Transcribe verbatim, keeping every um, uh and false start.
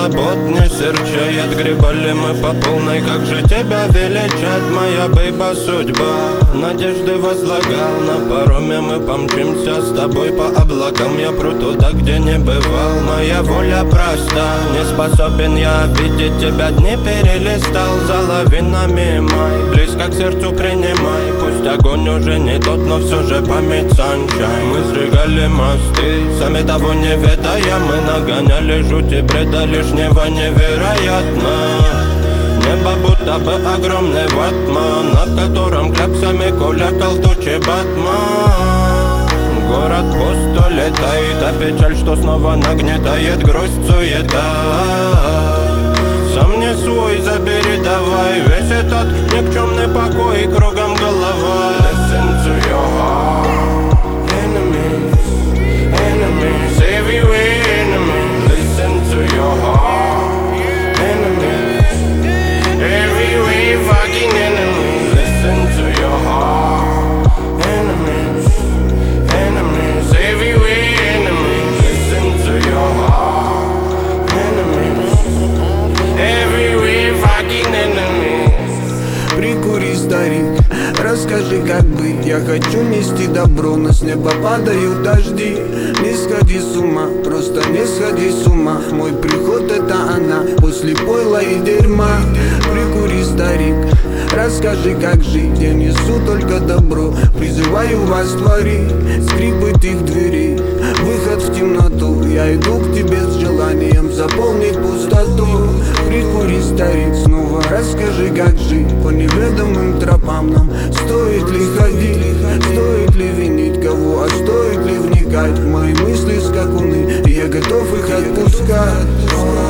свободнее серчает. Гребали мы по полной, как же тебя величать, моя бейба судьба. Надежды возлагал, на пароме мы помчимся с тобой по облакам. Я пру туда, где не бывал, моя воля проста. Не способен я видеть тебя, дни перелистал за лавинами май. Близко к сердцу принимай, пусть огонь уже не тот, но все же память sunshine. Мы сжигали мосты, сами того не ведая, мы нагоняли жути бреда лишнего невероятно. Небо будто бы огромный ватман, над которым кляксами кулякал тучи батман. Город пусто летает, а печаль, что снова нагнетает грусть, суета. Сам не свой, забери давай весь этот никчемный покой, кругом голова. Listen to your heart, enemies, enemies, everywhere enemies. Listen to your heart, enemies, everywhere fucking enemies. Listen to your heart, enemies, enemies, everywhere enemies. Listen to your heart, enemies, everywhere fucking enemies. Прикури, старик, расскажи, как быть. Я хочу нести добро, но с неба падают дожди. Не сходи с ума, просто не сходи с ума. Мой приход это она, после пойла и дерьма. Прикури, старик, расскажи, как жить. Я несу только добро, призываю вас творить. Скрипы их дверей, выход в темноту. Я иду к тебе с желанием заполнить пустоту. Прикури, старик, снова расскажи, как жить. По неведомым тропам нам стоит ли ходить? Стоит ли винить кого, а стоит ли вникать в мои мысли скакуны? Я готов их отпускать.